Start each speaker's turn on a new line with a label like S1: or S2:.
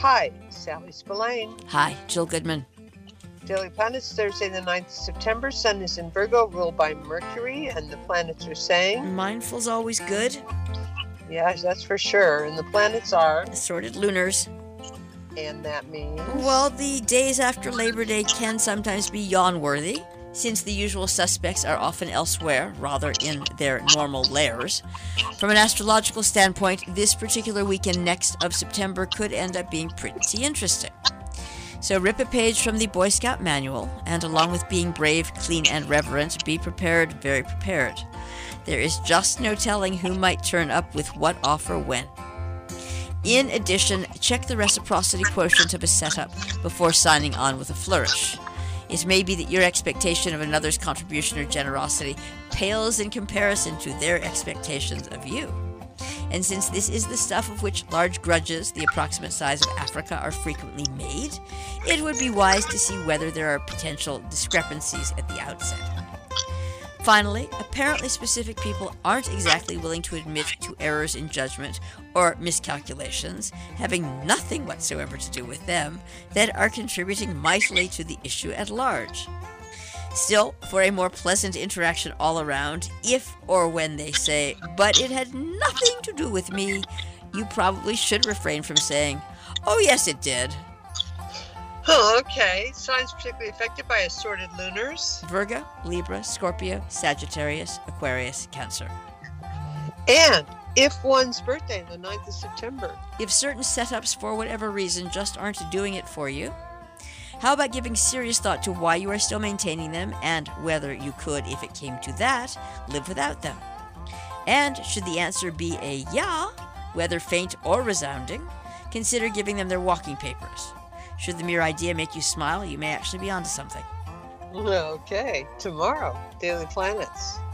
S1: Hi, Sally Spillane.
S2: Hi, Jill Goodman.
S1: Daily Planets, Thursday the 9th of September. Sun is in Virgo, ruled by Mercury, and the planets are saying...
S2: Mindful's always good.
S1: Yeah, that's for sure. And the planets are...
S2: Assorted lunars.
S1: And that means...
S2: Well, the days after Labor Day can sometimes be yawn-worthy, since the usual suspects are often elsewhere, rather in their normal lairs. From an astrological standpoint, this particular weekend next of September could end up being pretty interesting. So rip a page from the Boy Scout Manual, and along with being brave, clean, and reverent, be prepared, very prepared. There is just no telling who might turn up with what offer when. In addition, check the reciprocity quotient of a setup before signing on with a flourish. It may be that your expectation of another's contribution or generosity pales in comparison to their expectations of you. And since this is the stuff of which large grudges, the approximate size of Africa, are frequently made, it would be wise to see whether there are potential discrepancies at the outset. Finally, apparently specific people aren't exactly willing to admit to errors in judgment or miscalculations, having nothing whatsoever to do with them, that are contributing mightily to the issue at large. Still, for a more pleasant interaction all around, if or when they say, "But it had nothing to do with me," you probably should refrain from saying, "Oh yes, it did."
S1: Oh, okay. Signs particularly affected by assorted lunars.
S2: Virgo, Libra, Scorpio, Sagittarius, Aquarius, Cancer.
S1: And if one's birthday, the 9th of September.
S2: If certain setups, for whatever reason, just aren't doing it for you, how about giving serious thought to why you are still maintaining them and whether you could, if it came to that, live without them? And should the answer be a yeah, whether faint or resounding, consider giving them their walking papers. Should the mere idea make you smile, you may actually be onto something.
S1: Okay, tomorrow, Daily Planets.